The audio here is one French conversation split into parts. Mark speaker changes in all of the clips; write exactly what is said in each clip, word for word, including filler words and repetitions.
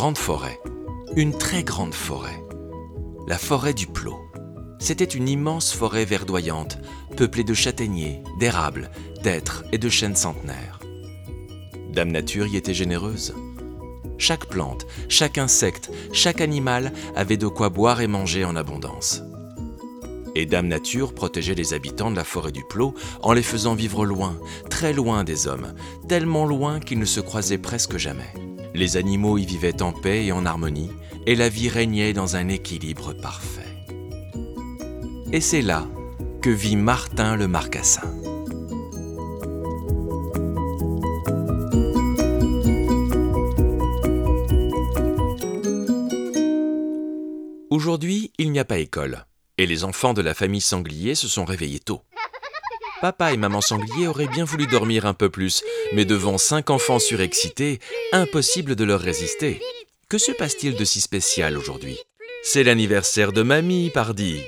Speaker 1: grande forêt, une très grande forêt, la forêt du Plot. C'était une immense forêt verdoyante, peuplée de châtaigniers, d'érables, d'hêtres et de chênes centenaires. Dame Nature y était généreuse. Chaque plante, chaque insecte, chaque animal avait de quoi boire et manger en abondance. Et Dame Nature protégeait les habitants de la forêt du Plot en les faisant vivre loin, très loin des hommes, tellement loin qu'ils ne se croisaient presque jamais. Les animaux y vivaient en paix et en harmonie, et la vie régnait dans un équilibre parfait. Et c'est là que vit Martin le Marcassin. Aujourd'hui, il n'y a pas école, et les enfants de la famille Sanglier se sont réveillés tôt. Papa et maman Sanglier auraient bien voulu dormir un peu plus, mais devant cinq enfants surexcités, impossible de leur résister. Que se passe-t-il de si spécial aujourd'hui ? C'est l'anniversaire de mamie, pardi.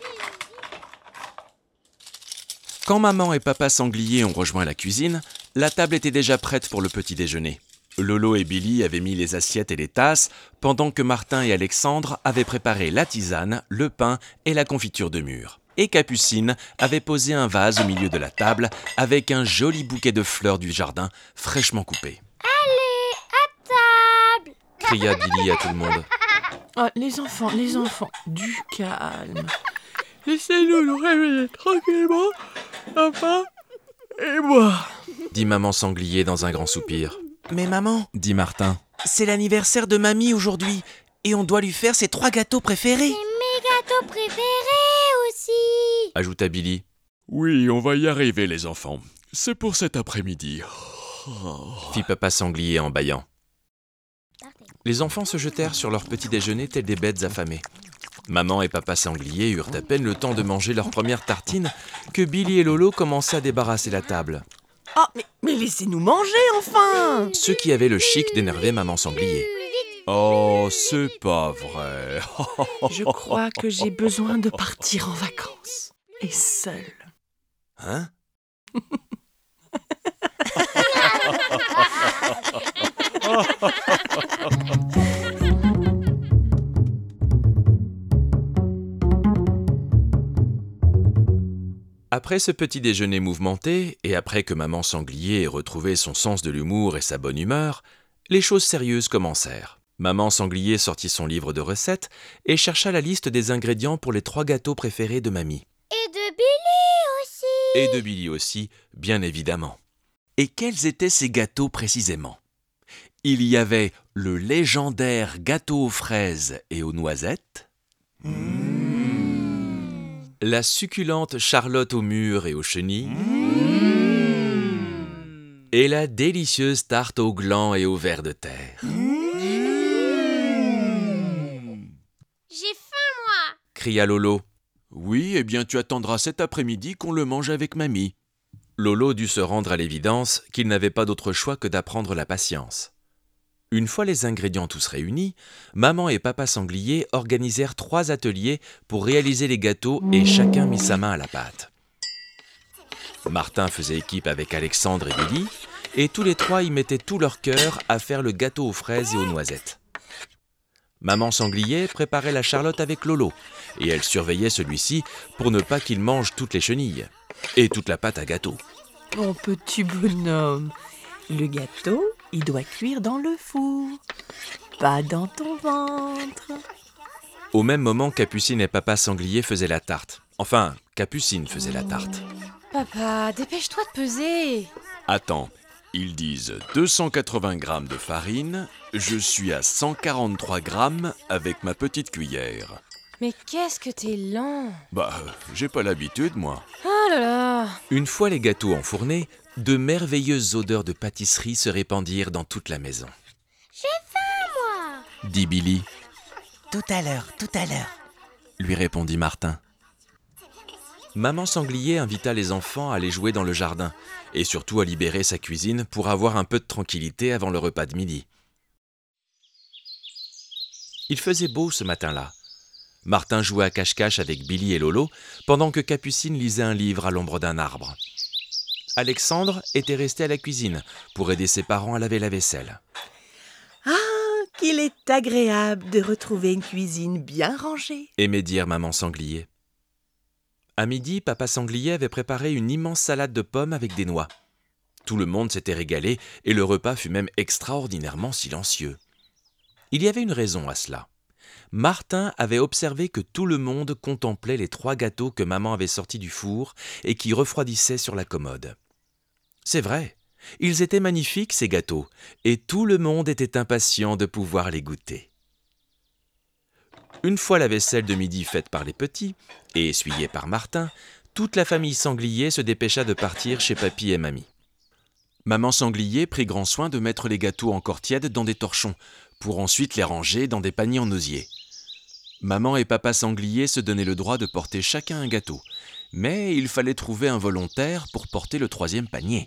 Speaker 1: Quand maman et papa Sanglier ont rejoint la cuisine, la table était déjà prête pour le petit déjeuner. Lolo et Billy avaient mis les assiettes et les tasses, pendant que Martin et Alexandre avaient préparé la tisane, le pain et la confiture de mûre. Et Capucine avait posé un vase au milieu de la table avec un joli bouquet de fleurs du jardin fraîchement coupé.
Speaker 2: « Allez, à table !»
Speaker 1: cria Billy à tout le monde.
Speaker 3: « Oh, les enfants, les enfants, du calme. Laissez-nous nous réveiller tranquillement, papa et moi. »
Speaker 1: dit maman Sanglier dans un grand soupir.
Speaker 4: « Mais maman,
Speaker 1: dit Martin,
Speaker 4: c'est l'anniversaire de mamie aujourd'hui et on doit lui faire ses trois gâteaux préférés. »
Speaker 2: C'est mes gâteaux préférés aussi,
Speaker 1: ajouta Billy.
Speaker 5: Oui, on va y arriver les enfants. C'est pour cet après-midi.
Speaker 1: Fit papa Sanglier en bâillant. Les enfants se jetèrent sur leur petit déjeuner tels des bêtes affamées. Maman et papa Sanglier eurent à peine le temps de manger leur première tartine que Billy et Lolo commençaient à débarrasser la table.
Speaker 3: Oh, mais, mais laissez-nous manger enfin.
Speaker 1: Ceux qui avaient le chic d'énerver maman Sanglier.
Speaker 5: Oh, c'est pas vrai.
Speaker 3: Je crois que j'ai besoin de partir en vacances. Et seul.
Speaker 1: Hein ? Après ce petit déjeuner mouvementé, et après que maman Sanglier ait retrouvé son sens de l'humour et sa bonne humeur, les choses sérieuses commencèrent. Maman Sanglier sortit son livre de recettes et chercha la liste des ingrédients pour les trois gâteaux préférés de mamie.
Speaker 2: et de Billy aussi.
Speaker 1: Et de Billy aussi, bien évidemment. Et quels étaient ces gâteaux précisément ? Il y avait le légendaire gâteau aux fraises et aux noisettes, mmh. la succulente charlotte aux mûres et aux chenilles, mmh. et la délicieuse tarte aux glands et aux vers de terre.
Speaker 2: Mmh. J'ai faim, moi.
Speaker 1: Cria Lolo.
Speaker 5: Oui, eh bien tu attendras cet après-midi qu'on le mange avec mamie.
Speaker 1: Lolo dut se rendre à l'évidence qu'il n'avait pas d'autre choix que d'apprendre la patience. Une fois les ingrédients tous réunis, maman et papa Sanglier organisèrent trois ateliers pour réaliser les gâteaux et chacun mit sa main à la pâte. Martin faisait équipe avec Alexandre et Billy, et tous les trois y mettaient tout leur cœur à faire le gâteau aux fraises et aux noisettes. Maman Sanglier préparait la charlotte avec Lolo, et elle surveillait celui-ci pour ne pas qu'il mange toutes les chenilles et toute la pâte à gâteau.
Speaker 3: Mon petit bonhomme, le gâteau, il doit cuire dans le four, pas dans ton ventre.
Speaker 1: Au même moment, Capucine et papa Sanglier faisaient la tarte. Enfin, Capucine faisait la tarte.
Speaker 6: Papa, dépêche-toi de peser.
Speaker 5: Attends, ils disent deux cent quatre-vingts grammes de farine, je suis à cent quarante-trois grammes avec ma petite cuillère.
Speaker 6: Mais qu'est-ce que t'es lent.
Speaker 5: Bah, j'ai pas l'habitude, moi.
Speaker 6: Oh là là.
Speaker 1: Une fois les gâteaux enfournés, de merveilleuses odeurs de pâtisserie se répandirent dans toute la maison.
Speaker 2: J'ai faim, moi.
Speaker 1: Dit Billy.
Speaker 4: Tout à l'heure, tout à l'heure.
Speaker 1: Lui répondit Martin. Maman Sanglier invita les enfants à aller jouer dans le jardin et surtout à libérer sa cuisine pour avoir un peu de tranquillité avant le repas de midi. Il faisait beau ce matin-là. Martin jouait à cache-cache avec Billy et Lolo pendant que Capucine lisait un livre à l'ombre d'un arbre. Alexandre était resté à la cuisine pour aider ses parents à laver la vaisselle.
Speaker 3: Ah, qu'il est agréable de retrouver une cuisine bien rangée.
Speaker 1: Aimait dire maman sanglier. À midi, papa sanglier avait préparé une immense salade de pommes avec des noix. Tout le monde s'était régalé et le repas fut même extraordinairement silencieux. Il y avait une raison à cela. Martin avait observé que tout le monde contemplait les trois gâteaux que maman avait sortis du four et qui refroidissaient sur la commode. C'est vrai, ils étaient magnifiques ces gâteaux, et tout le monde était impatient de pouvoir les goûter. Une fois la vaisselle de midi faite par les petits et essuyée par Martin, toute la famille sanglier se dépêcha de partir chez papy et mamie. Maman sanglier prit grand soin de mettre les gâteaux encore tièdes dans des torchons, pour ensuite les ranger dans des paniers en osier. Maman et papa sanglier se donnaient le droit de porter chacun un gâteau, mais il fallait trouver un volontaire pour porter le troisième panier.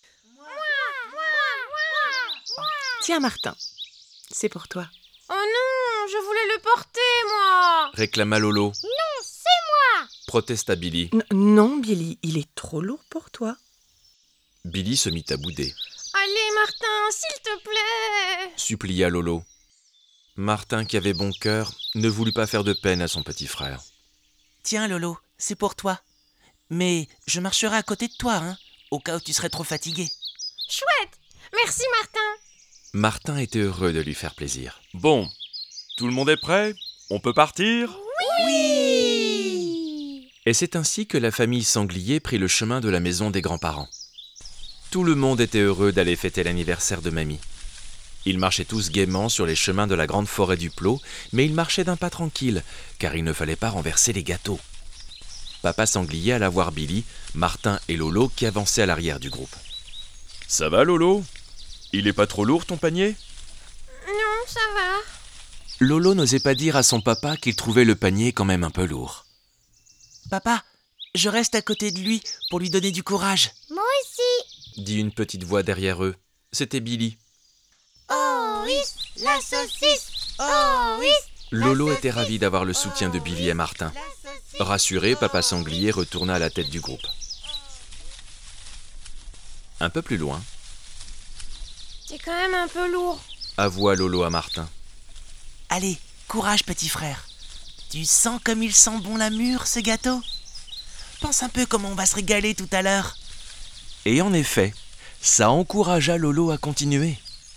Speaker 3: Tiens, Martin, c'est pour toi.
Speaker 6: Oh non, je voulais le porter, moi.
Speaker 1: Réclama Lolo.
Speaker 2: Non, c'est
Speaker 1: Protesta Billy.
Speaker 3: N- non, Billy, il est trop lourd pour toi.
Speaker 1: Billy se mit à bouder.
Speaker 6: Allez, Martin, s'il te plaît.
Speaker 1: Supplia Lolo. Martin, qui avait bon cœur, ne voulut pas faire de peine à son petit frère.
Speaker 4: Tiens, Lolo, c'est pour toi. Mais je marcherai à côté de toi, hein, au cas où tu serais trop fatigué.
Speaker 6: Chouette. Merci, Martin.
Speaker 1: Martin était heureux de lui faire plaisir.
Speaker 5: Bon, tout le monde est prêt? On peut partir?
Speaker 4: Oui!
Speaker 1: Et c'est ainsi que la famille sanglier prit le chemin de la maison des grands-parents. Tout le monde était heureux d'aller fêter l'anniversaire de mamie. Ils marchaient tous gaiement sur les chemins de la grande forêt du Plot, mais ils marchaient d'un pas tranquille, car il ne fallait pas renverser les gâteaux. Papa sanglier alla voir Billy, Martin et Lolo qui avançaient à l'arrière du groupe.
Speaker 5: Ça va, Lolo? Il est pas trop lourd, ton panier?
Speaker 6: Non, ça va.
Speaker 1: Lolo n'osait pas dire à son papa qu'il trouvait le panier quand même un peu lourd.
Speaker 4: Papa, je reste à côté de lui pour lui donner du courage.
Speaker 2: moi aussi.
Speaker 1: Dit une petite voix derrière eux. C'était Billy.
Speaker 2: Oh oui, la saucisse. Oh oui,
Speaker 1: Lolo était ravi d'avoir le soutien de Billy et Martin.
Speaker 2: la saucisse.
Speaker 1: Rassuré, papa sanglier retourna à la tête du groupe. Un peu plus loin,
Speaker 6: C'est quand même un peu lourd.
Speaker 1: avoua Lolo à Martin.
Speaker 4: Allez, courage, petit frère. Tu sens comme il sent bon la mûre, ce gâteau? Pense un peu comment on va se régaler tout à l'heure.
Speaker 1: Et en effet, ça encouragea Lolo à continuer.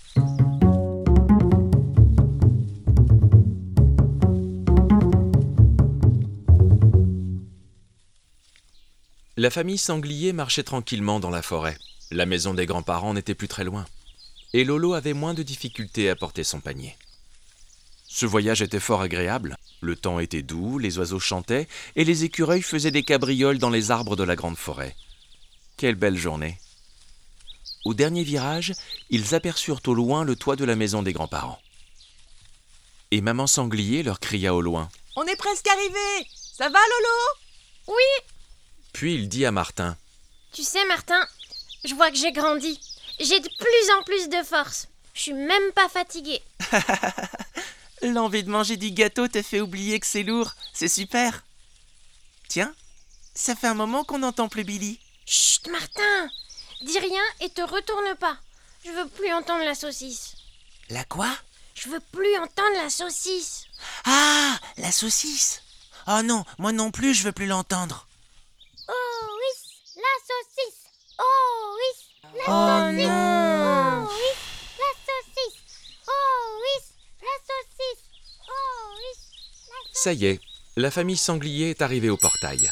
Speaker 1: La famille sanglier marchait tranquillement dans la forêt. La maison des grands-parents n'était plus très loin. Et Lolo avait moins de difficultés à porter son panier. Ce voyage était fort agréable. Le temps était doux, les oiseaux chantaient et les écureuils faisaient des cabrioles dans les arbres de la grande forêt. Quelle belle journée! Au dernier virage, ils aperçurent au loin le toit de la maison des grands-parents. Et maman sanglier leur cria au loin.
Speaker 3: On est presque arrivé. Ça va, Lolo?
Speaker 1: Puis il dit à Martin.
Speaker 6: Tu sais, Martin, je vois que j'ai grandi. J'ai de plus en plus de force. Je suis même pas fatiguée.
Speaker 4: L'envie de manger du gâteau te fait oublier que c'est lourd. C'est super. Tiens, ça fait un moment qu'on n'entend plus Billy.
Speaker 6: Chut, Martin. Dis rien et te retourne pas. Je veux plus entendre la saucisse.
Speaker 4: La quoi?
Speaker 6: Je veux plus entendre la saucisse.
Speaker 4: Ah, la saucisse. Oh non, moi non plus, je veux plus l'entendre.
Speaker 2: Oh oui, la saucisse. Oh oui, la
Speaker 6: Oh
Speaker 2: saucisse.
Speaker 6: non.
Speaker 2: Oh oui, la saucisse. Oh oui, la saucisse. Oh oui, la saucisse.
Speaker 1: Ça y est, la famille sanglier est arrivée au portail.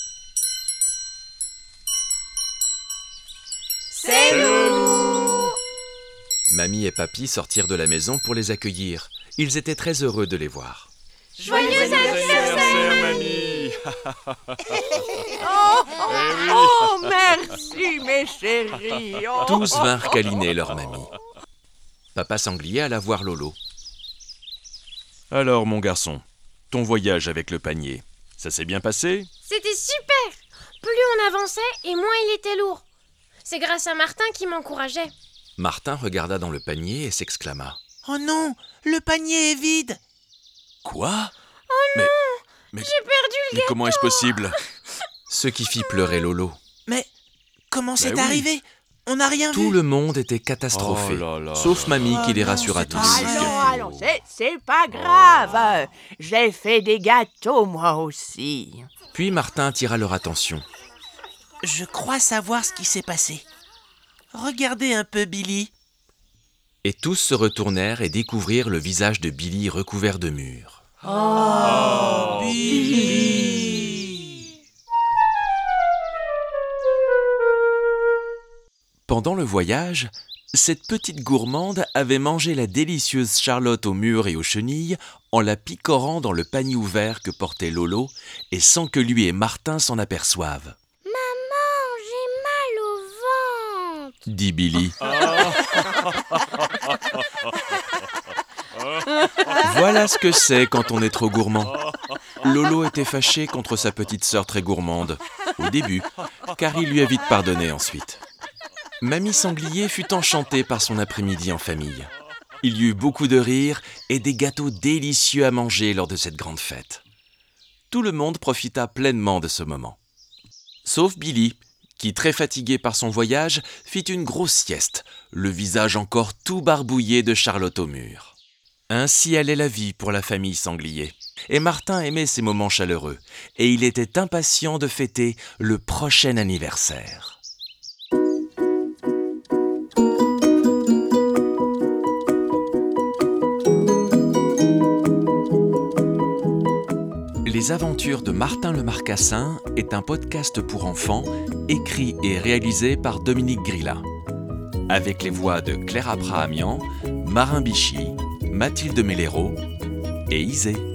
Speaker 3: C'est nous.
Speaker 1: Mamie et papy sortirent de la maison pour les accueillir. Ils étaient très heureux de les voir.
Speaker 6: Joyeux anniversaire,
Speaker 5: mamie!
Speaker 3: Oh, oh, merci, mes chéris. Oh.
Speaker 1: Tous vinrent câliner leur mamie. Papa sanglier alla voir Lolo.
Speaker 5: Alors, mon garçon, ton voyage avec le panier, ça s'est bien passé?
Speaker 6: C'était super. Plus on avançait et moins il était lourd. C'est grâce à Martin qui m'encourageait.
Speaker 1: Martin regarda dans le panier et s'exclama.
Speaker 4: Oh non, le panier est vide.
Speaker 5: Quoi? Oh non! Mais,
Speaker 6: J'ai perdu le
Speaker 5: mais
Speaker 6: gâteau.
Speaker 5: comment est-ce possible?
Speaker 1: Ce qui fit pleurer Lolo.
Speaker 4: Mais comment c'est
Speaker 5: oui.
Speaker 4: arrivé? On n'a rien
Speaker 1: Tout
Speaker 4: vu.
Speaker 1: le monde était catastrophé,
Speaker 5: Oh là là.
Speaker 1: sauf Mamie qui
Speaker 4: Oh
Speaker 1: les
Speaker 4: non,
Speaker 1: rassura
Speaker 4: c'est
Speaker 1: tous.
Speaker 4: pas
Speaker 3: Allons, allons, c'est, c'est pas grave. J'ai fait des gâteaux, moi aussi.
Speaker 1: Puis Martin attira leur attention.
Speaker 4: Je crois savoir ce qui s'est passé. Regardez un peu Billy.
Speaker 1: Et tous se retournèrent et découvrirent le visage de Billy recouvert de murs.
Speaker 4: Billy.
Speaker 1: Pendant le voyage, cette petite gourmande avait mangé la délicieuse Charlotte aux mûres et aux chenilles en la picorant dans le panier ouvert que portait Lolo et sans que lui et Martin s'en aperçoivent.
Speaker 2: Maman, j'ai mal au ventre.
Speaker 1: Dit Billy. Voilà ce que c'est quand on est trop gourmand. Lolo était fâché contre sa petite sœur très gourmande, au début, car il lui a vite pardonné ensuite. Mamie Sanglier fut enchantée par son après-midi en famille. Il y eut beaucoup de rires et des gâteaux délicieux à manger lors de cette grande fête. Tout le monde profita pleinement de ce moment. Sauf Billy, qui, très fatigué par son voyage, fit une grosse sieste, le visage encore tout barbouillé de Charlotte au mur. Ainsi allait la vie pour la famille Sanglier. Et Martin aimait ces moments chaleureux, et il était impatient de fêter le prochain anniversaire. Les aventures de Martin le Marcassin est un podcast pour enfants écrit et réalisé par Dominique Grilla, avec les voix de Claire Abrahamian, Marin Bichy, Mathilde Mellero et Isée.